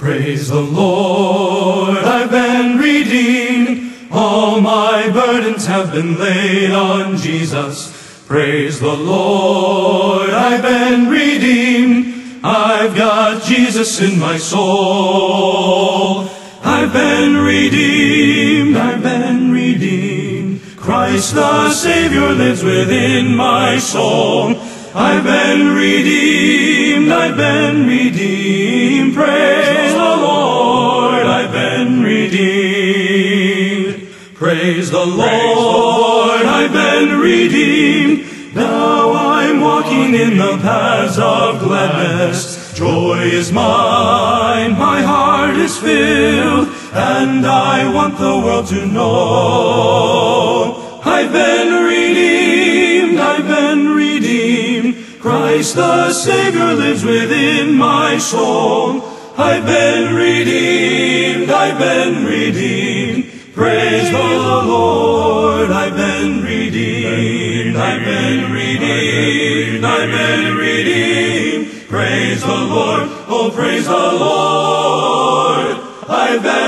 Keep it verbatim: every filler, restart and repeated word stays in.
Praise the Lord, I've been redeemed. All my burdens have been laid on Jesus. Praise the Lord, I've been redeemed. I've got Jesus in my soul. I've been redeemed, I've been redeemed. Christ the Savior lives within my soul. I've been redeemed, I've been redeemed. Praise the Lord, I've been redeemed. Praise the Lord, I've been redeemed. Now I'm walking in the paths of gladness. Joy is mine, my heart is filled, and I want the world to know. I've been redeemed, I've been redeemed. Christ the Savior lives within my soul. I've been redeemed, I've been redeemed. Praise the Lord, I've been redeemed, I've been redeemed, I've been redeemed. Praise the Lord, oh praise the Lord, I've been